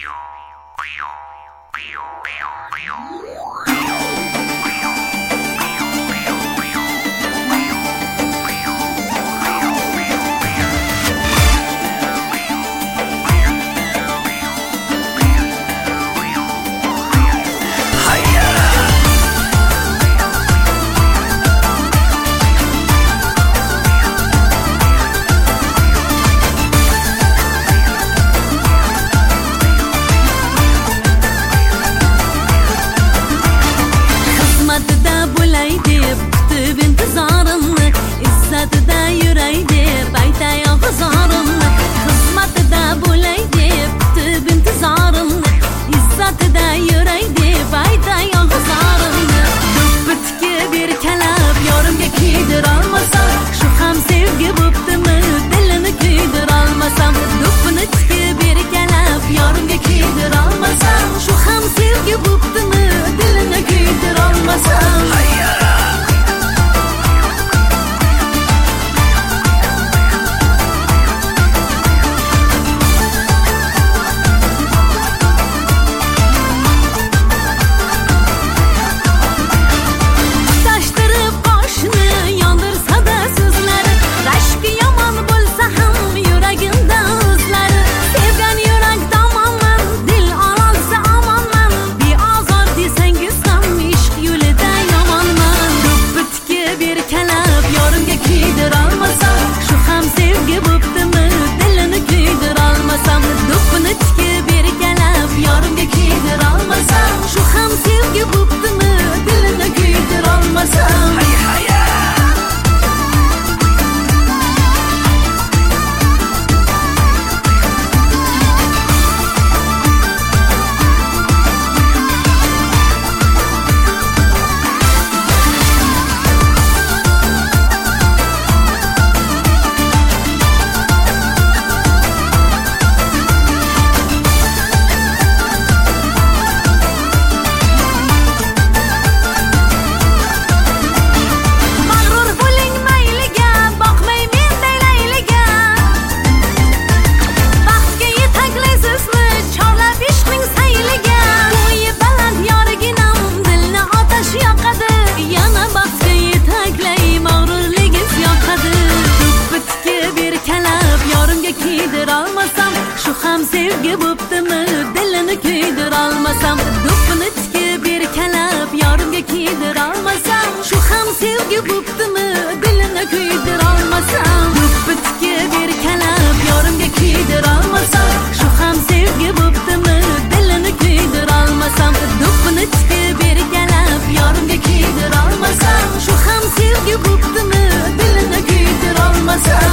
sevgi bo'ptimi dilini kuydirolmasam, do'ppini tikib bir kalab yorimga kiydirolmasam, shu ham sevgi bo'ptimi dilini kuydirolmasam, do'ppi tikib bir kalab yorimga kiydirolmasam, shu ham sevgi bo'ptimi dilini kuydirolmasam, do'ppini tikib bir kalab yorimga kiydirolmasam, shu ham sevgi bo'ptimi dilini kuydirolmasam.